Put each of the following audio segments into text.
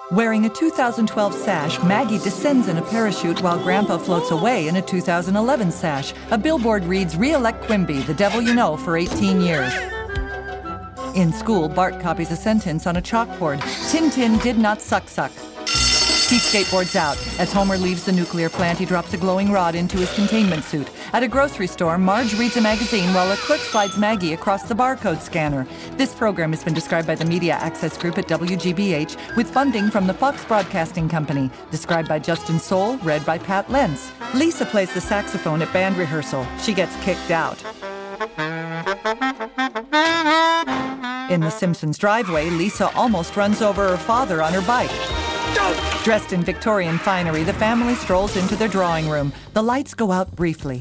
Wearing a 2012 sash, Maggie descends in a parachute while Grandpa floats away in a 2011 sash. A billboard reads, "Re-elect Quimby, the devil you know, for 18 years." In school, Bart copies a sentence on a chalkboard. Tintin did not suck. He skateboards out. As Homer leaves the nuclear plant, he drops a glowing rod into his containment suit. At a grocery store, Marge reads a magazine while a clerk slides Maggie across the barcode scanner. This program has been described by the Media Access Group at WGBH with funding from the Fox Broadcasting Company. Described by Justin Soul, read by Pat Lentz. Lisa plays the saxophone at band rehearsal. She gets kicked out. In The Simpsons driveway, Lisa almost runs over her father on her bike. Dressed in Victorian finery, the family strolls into their drawing room. The lights go out briefly.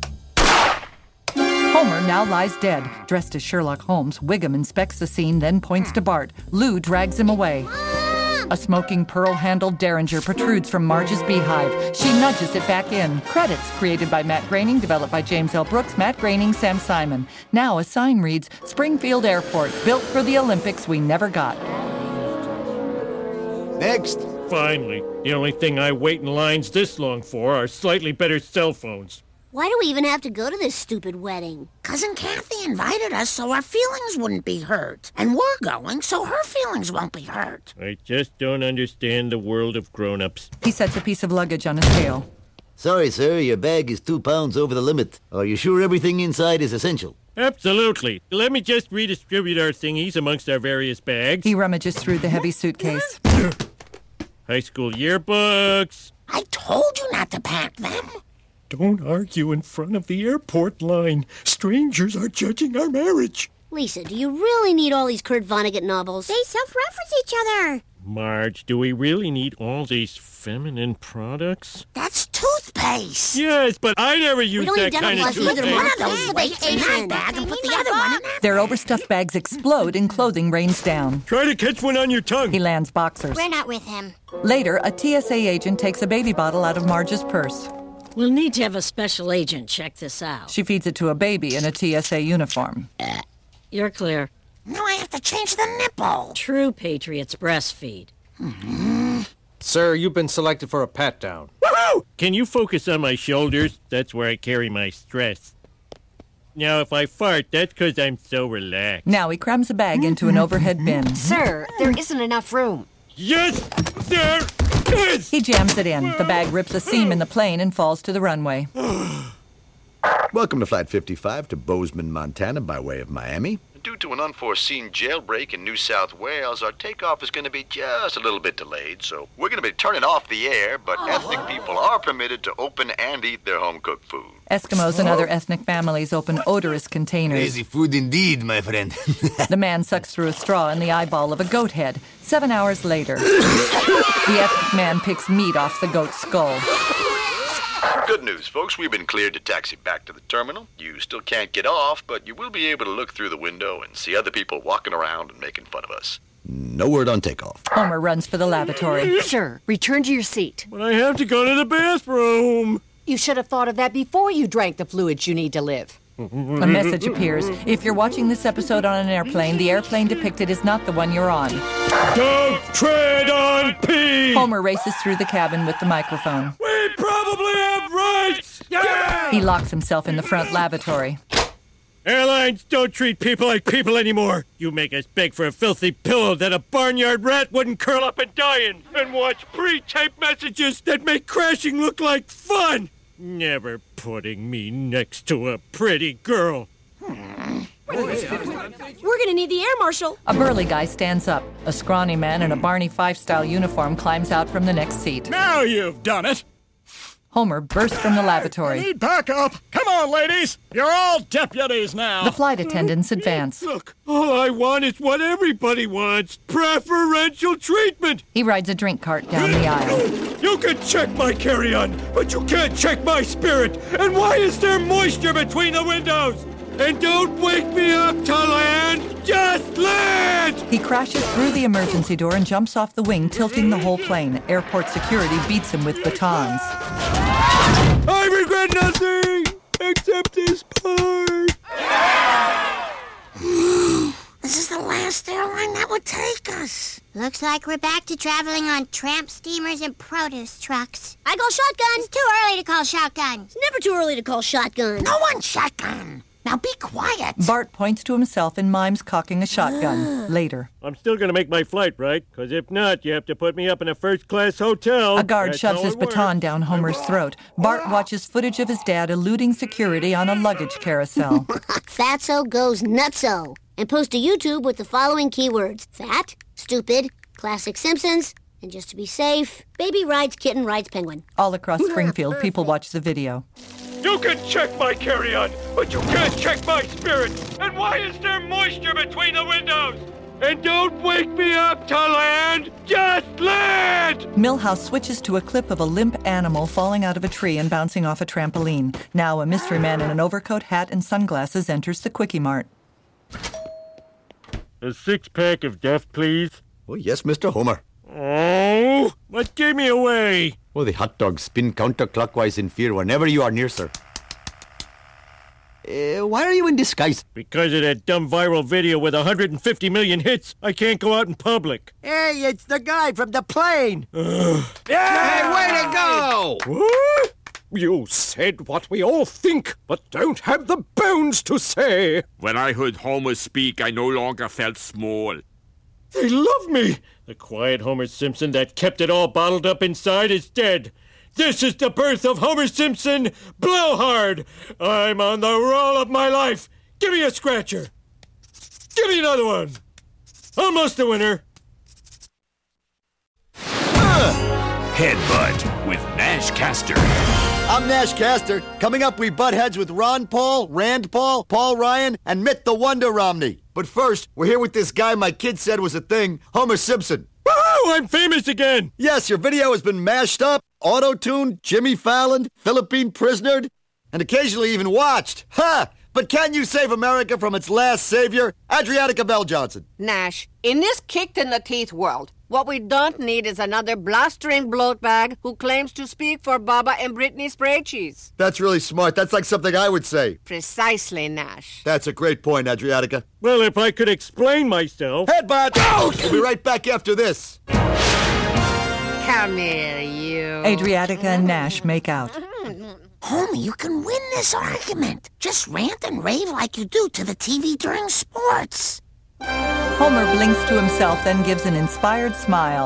Homer now lies dead. Dressed as Sherlock Holmes, Wiggum inspects the scene, then points to Bart. Lou drags him away. A smoking pearl-handled Derringer protrudes from Marge's beehive. She nudges it back in. Credits created by Matt Groening, developed by James L. Brooks, Matt Groening, Sam Simon. Now a sign reads, "Springfield Airport, built for the Olympics we never got." Next. Finally. The only thing I wait in lines this long for are slightly better cell phones. Why do we even have to go to this stupid wedding? Cousin Kathy invited us so our feelings wouldn't be hurt. And we're going so her feelings won't be hurt. I just don't understand the world of grown-ups. He sets a piece of luggage on a scale. Sorry, sir, your bag is 2 pounds over the limit. Are you sure everything inside is essential? Absolutely. Let me just redistribute our thingies amongst our various bags. He rummages through the heavy suitcase. High school yearbooks. I told you not to pack them. Don't argue in front of the airport line. Strangers are judging our marriage. Lisa, do you really need all these Kurt Vonnegut novels? They self-reference each other. Marge, do we really need all these feminine products? That's toothpaste. Yes, but I never use don't that need kind of dental floss either, toothpaste. One of those weights in my bag and put the other one in that. Their overstuffed bags explode and clothing rains down. Try to catch one on your tongue. He lands boxers. We're not with him. Later, a TSA agent takes a baby bottle out of Marge's purse. We'll need to have a special agent check this out. She feeds it to a baby in a TSA uniform. You're clear. Now I have to change the nipple. True patriots breastfeed. Sir, you've been selected for a pat-down. Woohoo! Can you focus on my shoulders? That's where I carry my stress. Now, if I fart, that's because I'm so relaxed. Now he crams a bag into an overhead bin. Sir, there isn't enough room. Yes, there is! He jams it in. The bag rips a seam in the plane and falls to the runway. Welcome to Flight 55 to Bozeman, Montana, by way of Miami. Due to an unforeseen jailbreak in New South Wales, our takeoff is going to be just a little bit delayed, so we're going to be turning off the air, but ethnic people are permitted to open and eat their home-cooked food. Eskimos and other ethnic families open odorous containers. Crazy food indeed, my friend. The man sucks through a straw in the eyeball of a goat head. 7 hours later, the ethnic man picks meat off the goat's skull. Good news, folks. We've been cleared to taxi back to the terminal. You still can't get off, but you will be able to look through the window and see other people walking around and making fun of us. No word on takeoff. Homer runs for the lavatory. Sir, return to your seat. But I have to go to the bathroom. You should have thought of that before you drank the fluids you need to live. A message appears. If you're watching this episode on an airplane, the airplane depicted is not the one you're on. Don't tread on pee! Homer races through the cabin with the microphone. We probably have rights! Yeah! He locks himself in the front lavatory. Airlines don't treat people like people anymore. You make us beg for a filthy pillow that a barnyard rat wouldn't curl up and die in, and watch pre-typed messages that make crashing look like fun. Never putting me next to a pretty girl. We're gonna need the air marshal. A burly guy stands up. A scrawny man in a Barney Fife-style uniform climbs out from the next seat. Now you've done it. Homer bursts from the lavatory. Need backup. Come on, ladies. You're all deputies now. The flight attendants advance. Look, all I want is what everybody wants. Preferential treatment. He rides a drink cart down the aisle. You can check my carry-on, but you can't check my spirit. And why is there moisture between the windows? And don't wake me up to land. Just land! He crashes through the emergency door and jumps off the wing, tilting the whole plane. Airport security beats him with batons. I regret nothing except this part. This is the last airline that would take us. Looks like we're back to traveling on tramp steamers and produce trucks. I call shotgun. It's too early to call shotgun. It's never too early to call shotgun. No one's shotgun. Now be quiet. Bart points to himself and mimes cocking a shotgun. Later. I'm still gonna make my flight, right? Because if not, you have to put me up in a first-class hotel. A guard That's shoves how his it works. baton down Homer's throat. Bart watches footage of his dad eluding security on a luggage carousel. Fatso goes nutso. And post to YouTube with the following keywords. Fat, stupid, classic Simpsons, and just to be safe, baby rides kitten rides penguin. All across Springfield, people watch the video. You can check my carry-on, but you can't check my spirit. And why is there moisture between the windows? And don't wake me up to land. Just land! Milhouse switches to a clip of a limp animal falling out of a tree and bouncing off a trampoline. Now a mystery man in an overcoat, hat, and sunglasses enters the Quickie Mart. A 6-pack of Duff, please. Oh, yes, Mr. Homer. Oh, what gave me away? Oh, the hot dogs spin counterclockwise in fear whenever you are near, sir. Why are you in disguise? Because of that dumb viral video with 150 million hits, I can't go out in public. Hey, it's the guy from the plane. Hey, way to go! What? You said what we all think, but don't have the bones to say. When I heard Homer speak, I no longer felt small. They love me. The quiet Homer Simpson that kept it all bottled up inside is dead. This is the birth of Homer Simpson Blowhard. I'm on the roll of my life. Give me a scratcher. Give me another one. Almost a winner. Headbutt with Nash Caster. I'm Nash Caster. Coming up, we butt heads with Ron Paul, Rand Paul, Paul Ryan, and Mitt the Wonder Romney. But first, we're here with this guy my kid said was a thing, Homer Simpson. Woohoo! I'm famous again. Yes, your video has been mashed up, auto-tuned, Jimmy Fallon, Philippine prisonered, and occasionally even watched. Ha! But can you save America from its last savior, Adriatica Bell Johnson? Nash, in this kicked-in-the-teeth world, what we don't need is another blustering bloatbag who claims to speak for Baba and Britney Spray Cheese. That's really smart. That's like something I would say. Precisely, Nash. That's a great point, Adriatica. Well, if I could explain myself... Headbutt! Ouch! We'll be right back after this. Come here, you. Adriatica and Nash make out. Homer, you can win this argument. Just rant and rave like you do to the TV during sports. Homer blinks to himself, then gives an inspired smile.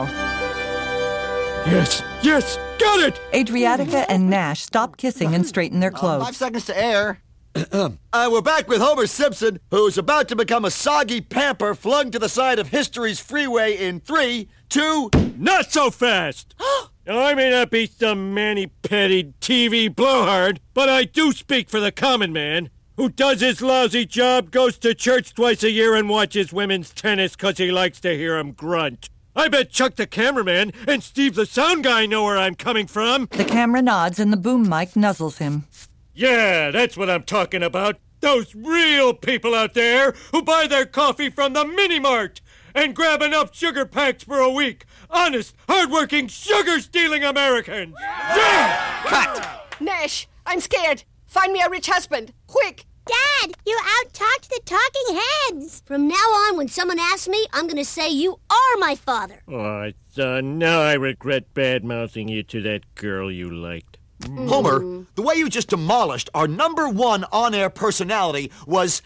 Yes, got it! Adriatica and Nash stop kissing and straighten their clothes. 5 seconds to air. We're back with Homer Simpson, who's about to become a soggy pamper flung to the side of history's freeway in 3, 2... Not so fast! Now, I may not be some mani-pettied TV blowhard, but I do speak for the common man who does his lousy job, goes to church twice a year, and watches women's tennis 'cause he likes to hear 'em grunt. I bet Chuck the cameraman and Steve the sound guy know where I'm coming from. The camera nods and the boom mic nuzzles him. Yeah, that's what I'm talking about. Those real people out there who buy their coffee from the mini-mart and grab enough sugar packs for a week. Honest, hard-working, sugar-stealing Americans. Yeah! Cut! Nash, I'm scared. Find me a rich husband. Quick! Dad, you out-talked the talking heads. From now on, when someone asks me, I'm going to say you are my father. Oh, son, now I regret bad-mouthing you to that girl you liked. Homer, the way you just demolished our #1 on-air personality was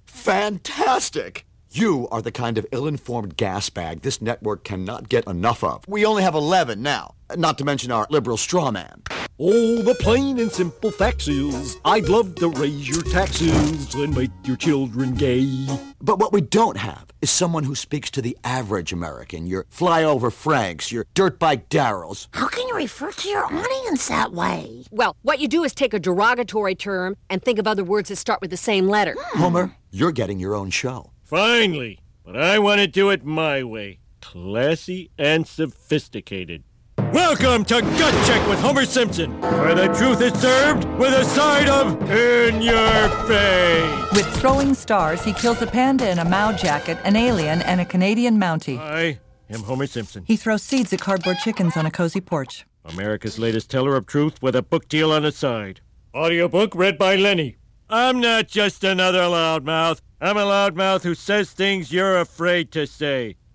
fantastic. You are the kind of ill-informed gas bag this network cannot get enough of. We only have 11 now, not to mention our liberal straw man. Oh, the plain and simple facts is, I'd love to raise your taxes and make your children gay. But what we don't have is someone who speaks to the average American, your flyover Franks, your dirt bike Darryls. How can you refer to your audience that way? Well, what you do is take a derogatory term and think of other words that start with the same letter. Homer, you're getting your own show. Finally, but I want to do it my way. Classy and sophisticated. Welcome to Gut Check with Homer Simpson, where the truth is served with a side of in your face. With throwing stars, he kills a panda in a Mao jacket, an alien, and a Canadian Mountie. I am Homer Simpson. He throws seeds at cardboard chickens on a cozy porch. America's latest teller of truth with a book deal on the side. Audiobook read by Lenny. I'm not just another loudmouth. I'm a loudmouth who says things you're afraid to say. Boom!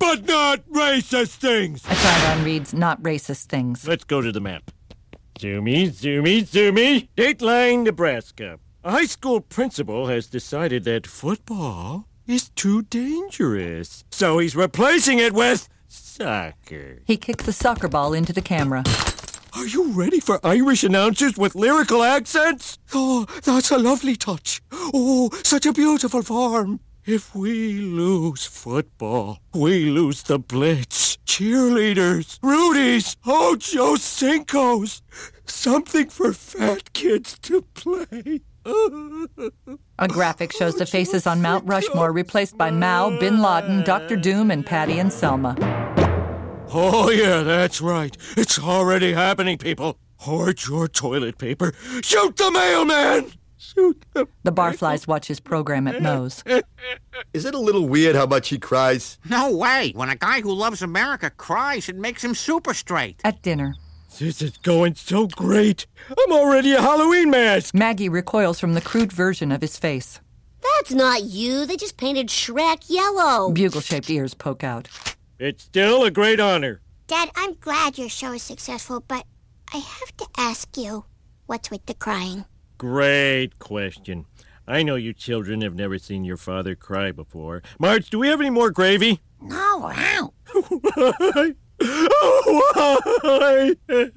but not racist things. A try-on reads, not racist things. Let's go to the map. Zoomy, zoomy, zoomy. Dateline, Nebraska. A high school principal has decided that football is too dangerous. So he's replacing it with soccer. He kicks the soccer ball into the camera. Are you ready for Irish announcers with lyrical accents? Oh, that's a lovely touch. Oh, such a beautiful form. If we lose football, we lose the Blitz, cheerleaders, Rudies, Ocho Cincos, something for fat kids to play. A graphic shows the faces on Mount Rushmore replaced by Mao, Bin Laden, Dr. Doom, and Patty and Selma. Oh, yeah, that's right. It's already happening, people. Hoard your toilet paper. Shoot the mailman! Shoot the barflies watch his program at Moe's. Is it a little weird how much he cries? No way. When a guy who loves America cries, it makes him super straight. At dinner. This is going so great. I'm already a Halloween mask. Maggie recoils from the crude version of his face. That's not you. They just painted Shrek yellow. Bugle-shaped ears poke out. It's still a great honor. Dad, I'm glad your show is successful, but I have to ask you, what's with the crying? Great question. I know you children have never seen your father cry before. Marge, do we have any more gravy? No, we're out. Why? Oh, why?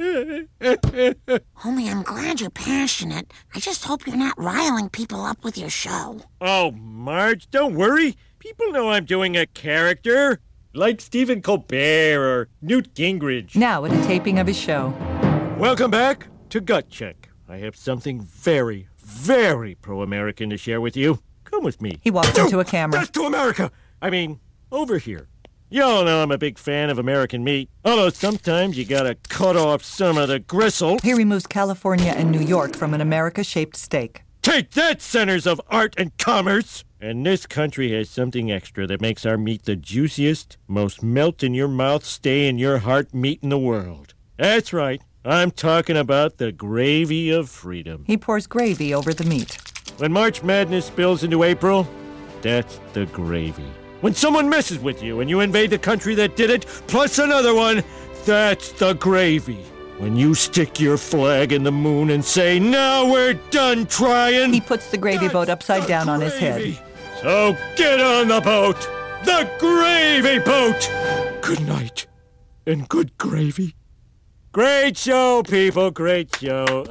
Homie, I'm glad you're passionate. I just hope you're not riling people up with your show. Oh, Marge, don't worry. People know I'm doing a character. Like Stephen Colbert or Newt Gingrich. Now at a taping of his show. Welcome back to Gut Check. I have something very, very pro-American to share with you. Come with me. He walks into a camera. That's to America! I mean, over here. Y'all know I'm a big fan of American meat. Although sometimes you gotta cut off some of the gristle. He removes California and New York from an America-shaped steak. Take that, centers of art and commerce! And this country has something extra that makes our meat the juiciest, most melt-in-your-mouth, stay-in-your-heart meat in the world. That's right. I'm talking about the gravy of freedom. He pours gravy over the meat. When March Madness spills into April, that's the gravy. When someone messes with you and you invade the country that did it, plus another one, that's the gravy. When you stick your flag in the moon and say, now we're done trying. He puts the gravy boat upside down on his head. So get on the boat! The gravy boat! Good night, and good gravy. Great show, people, great show.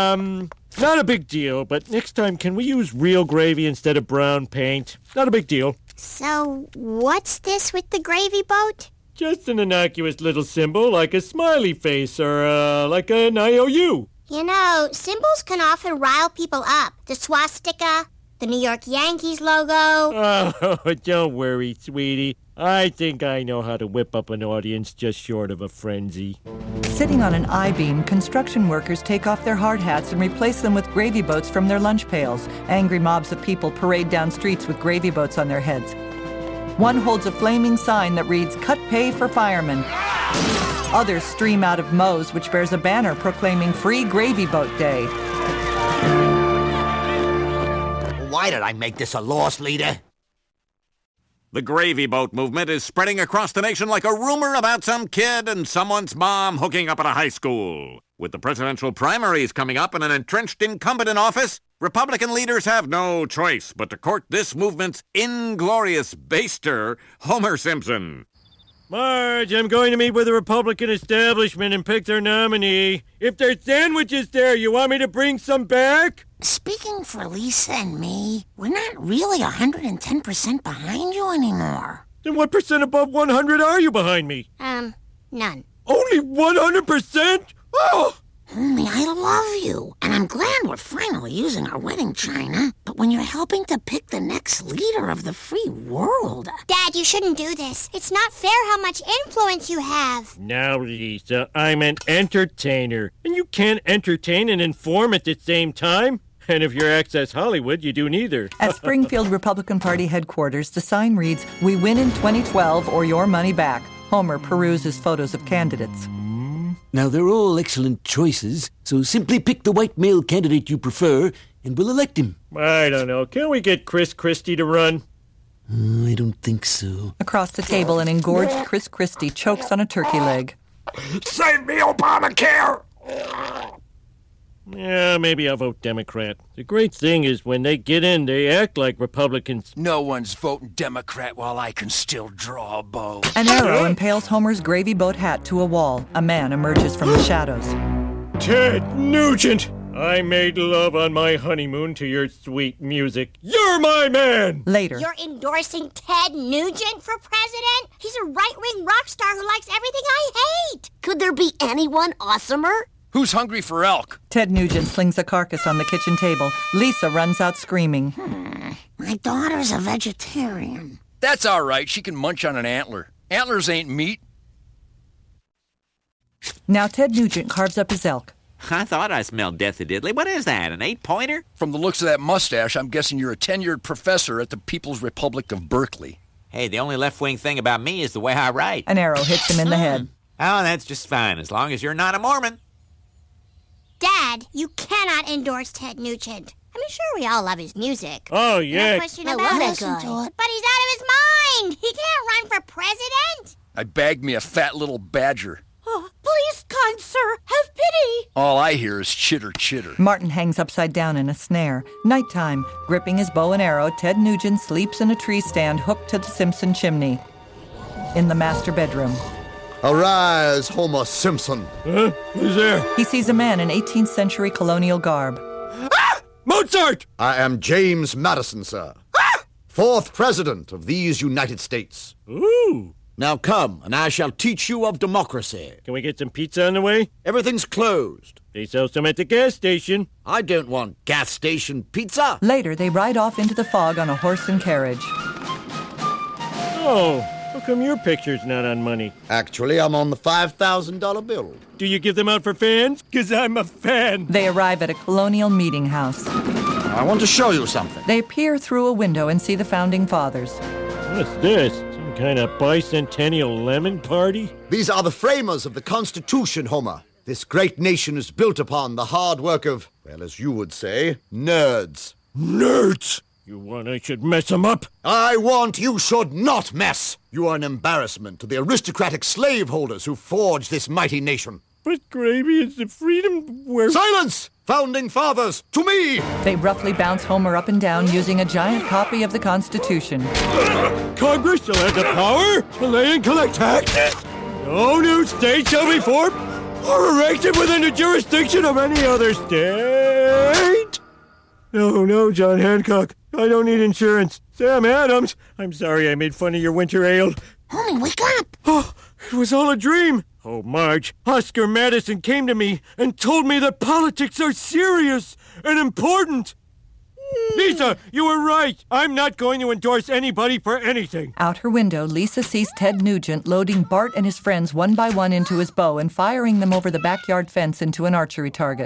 Not a big deal, but next time, can we use real gravy instead of brown paint? Not a big deal. So, what's this with the gravy boat? Just an innocuous little symbol, like a smiley face or, like an IOU. You know, symbols can often rile people up. The swastika, the New York Yankees logo. Oh, don't worry, sweetie. I think I know how to whip up an audience just short of a frenzy. Sitting on an I-beam, construction workers take off their hard hats and replace them with gravy boats from their lunch pails. Angry mobs of people parade down streets with gravy boats on their heads. One holds a flaming sign that reads, "Cut pay for firemen." Others stream out of Moe's, which bears a banner proclaiming Free Gravy Boat Day. Why did I make this a loss leader? The gravy boat movement is spreading across the nation like a rumor about some kid and someone's mom hooking up at a high school. With the presidential primaries coming up and an entrenched incumbent in office, Republican leaders have no choice but to court this movement's inglorious baster, Homer Simpson. Marge, I'm going to meet with the Republican establishment and pick their nominee. If there's sandwiches there, you want me to bring some back? Speaking for Lisa and me, we're not really 110% behind you anymore. Then what percent above 100 are you behind me? None. Only 100%? Oh! Homie, I love you, and I'm glad we're finally using our wedding china. But when you're helping to pick the next leader of the free world... Dad, you shouldn't do this. It's not fair how much influence you have. Now, Lisa, I'm an entertainer, and you can't entertain and inform at the same time. And if you're Access Hollywood, you do neither. At Springfield Republican Party headquarters, the sign reads, "We win in 2012 or your money back." Homer peruses photos of candidates. Now, they're all excellent choices, so simply pick the white male candidate you prefer, and we'll elect him. I don't know. Can we get Chris Christie to run? I don't think so. Across the table, an engorged Chris Christie chokes on a turkey leg. Save me, Obamacare! Yeah, maybe I'll vote Democrat. The great thing is when they get in, they act like Republicans. No one's voting Democrat while I can still draw a bow. An arrow impales Homer's gravy boat hat to a wall. A man emerges from the shadows. Ted Nugent! I made love on my honeymoon to your sweet music. You're my man! Later. You're endorsing Ted Nugent for president? He's a right-wing rock star who likes everything I hate. Could there be anyone awesomer? Who's hungry for elk? Ted Nugent slings a carcass on the kitchen table. Lisa runs out screaming. My daughter's a vegetarian. That's all right. She can munch on an antler. Antlers ain't meat. Now Ted Nugent carves up his elk. I thought I smelled death diddly. What is that, an 8-pointer? From the looks of that mustache, I'm guessing you're a tenured professor at the People's Republic of Berkeley. Hey, the only left-wing thing about me is the way I write. An arrow hits him in the head. Oh, that's just fine, as long as you're not a Mormon. Dad, you cannot endorse Ted Nugent. I mean, sure, we all love his music. Oh, yeah. No question I about love it. that guy. But he's out of his mind. He can't run for president. I bagged me a fat little badger. Oh, please, kind sir, have pity. All I hear is chitter, chitter. Martin hangs upside down in a snare. Nighttime. Gripping his bow and arrow, Ted Nugent sleeps in a tree stand hooked to the Simpson chimney. In the master bedroom. Arise, Homer Simpson. Huh? Who's there? He sees a man in 18th century colonial garb. Ah! Mozart! I am James Madison, sir. Ah! 4th President of these United States. Ooh. Now come, and I shall teach you of democracy. Can we get some pizza on the way? Everything's closed. They sell some at the gas station. I don't want gas station pizza. Later, they ride off into the fog on a horse and carriage. Oh, how come your picture's not on money? Actually, I'm on the $5,000 bill. Do you give them out for fans? 'Cause I'm a fan. They arrive at a colonial meeting house. I want to show you something. They peer through a window and see the founding fathers. What's this? Some kind of bicentennial lemon party? These are the framers of the Constitution, Homer. This great nation is built upon the hard work of, well, as you would say, nerds. Nerds! You want I should mess them up? I want you should not mess. You are an embarrassment to the aristocratic slaveholders who forged this mighty nation. But Gravy is the freedom where... Silence! Founding fathers, to me! They roughly bounce Homer up and down using a giant copy of the Constitution. Congress shall have the power to lay and collect taxes. No new state shall be formed or erected within the jurisdiction of any other state. No, John Hancock. I don't need insurance. Sam Adams, I'm sorry I made fun of your winter ale. Homie, wake up! Oh, it was all a dream. Oh, Marge, Oscar Madison came to me and told me that politics are serious and important. Lisa, you were right. I'm not going to endorse anybody for anything. Out her window, Lisa sees Ted Nugent loading Bart and his friends one by one into his bow and firing them over the backyard fence into an archery target.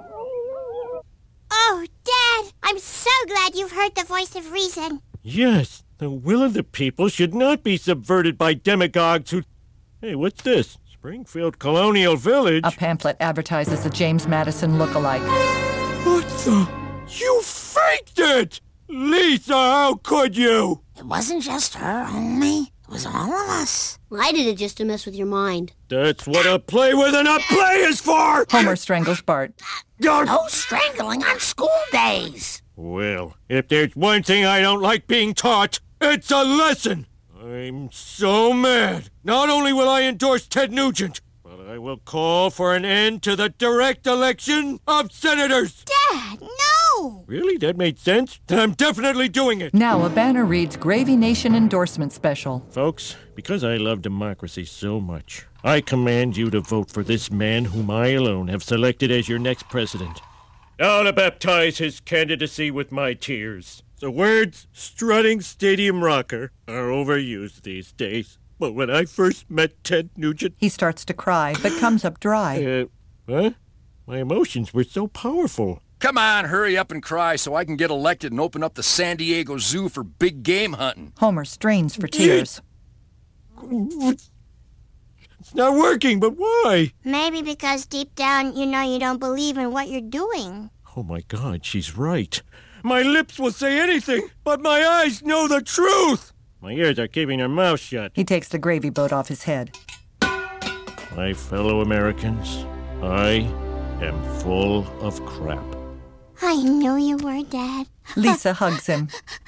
Oh, Dad, I'm so glad you've heard the voice of reason. Yes, the will of the people should not be subverted by demagogues who... Hey, what's this? Springfield Colonial Village? A pamphlet advertises a James Madison look-alike. What the... You faked it! Lisa, how could you? It wasn't just her, homie. It was all of us. I did it just to mess with your mind. That's what a play within a play is for! Homer strangles Bart. No strangling on school days. Well, if there's one thing I don't like being taught, it's a lesson. I'm so mad. Not only will I endorse Ted Nugent, but I will call for an end to the direct election of senators. Dad, no! Really? That made sense? Then I'm definitely doing it. Now a banner reads Gravy Nation Endorsement Special. Folks, because I love democracy so much, I command you to vote for this man whom I alone have selected as your next president. Now to baptize his candidacy with my tears. The words strutting stadium rocker are overused these days. But when I first met Ted Nugent... He starts to cry, but comes up dry. What? My emotions were so powerful. Come on, hurry up and cry so I can get elected and open up the San Diego Zoo for big game hunting. Homer strains for tears. It's not working, but why? Maybe because deep down you know you don't believe in what you're doing. Oh my God, she's right. My lips will say anything, but my eyes know the truth. My ears are keeping their mouths shut. He takes the gravy boat off his head. My fellow Americans, I am full of crap. I knew you were, Dad. Lisa hugs him.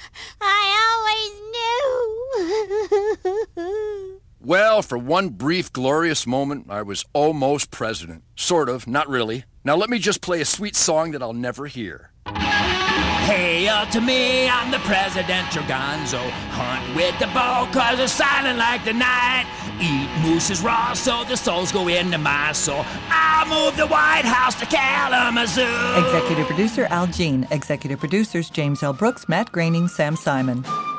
I always knew. Well, for one brief, glorious moment, I was almost president. Sort of, not really. Now let me just play a sweet song that I'll never hear. Hail to me, I'm the presidential gonzo. Hunt with the bow, cause it's silent like the night. Eat mooses raw, so the souls go into my soul. I'll move the White House to Kalamazoo. Executive producer Al Jean. Executive producers James L. Brooks, Matt Groening, Sam Simon.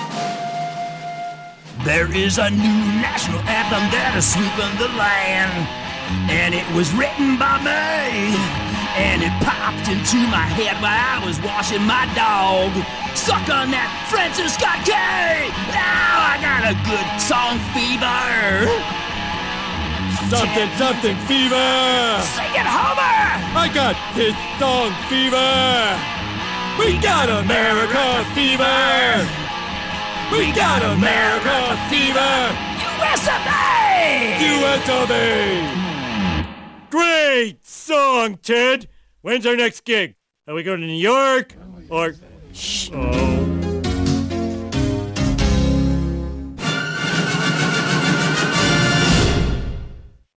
There is a new national anthem that is sweeping the land. And it was written by me. And it popped into my head while I was washing my dog. Suck on that Francis Scott Key. Now I got a good song fever. Something fever. Sing it, Homer. I got his song fever. We got America fever. We got America fever. US of A. US of A. Great song, Ted. When's our next gig? Are we going to New York? Or... Shh. Oh.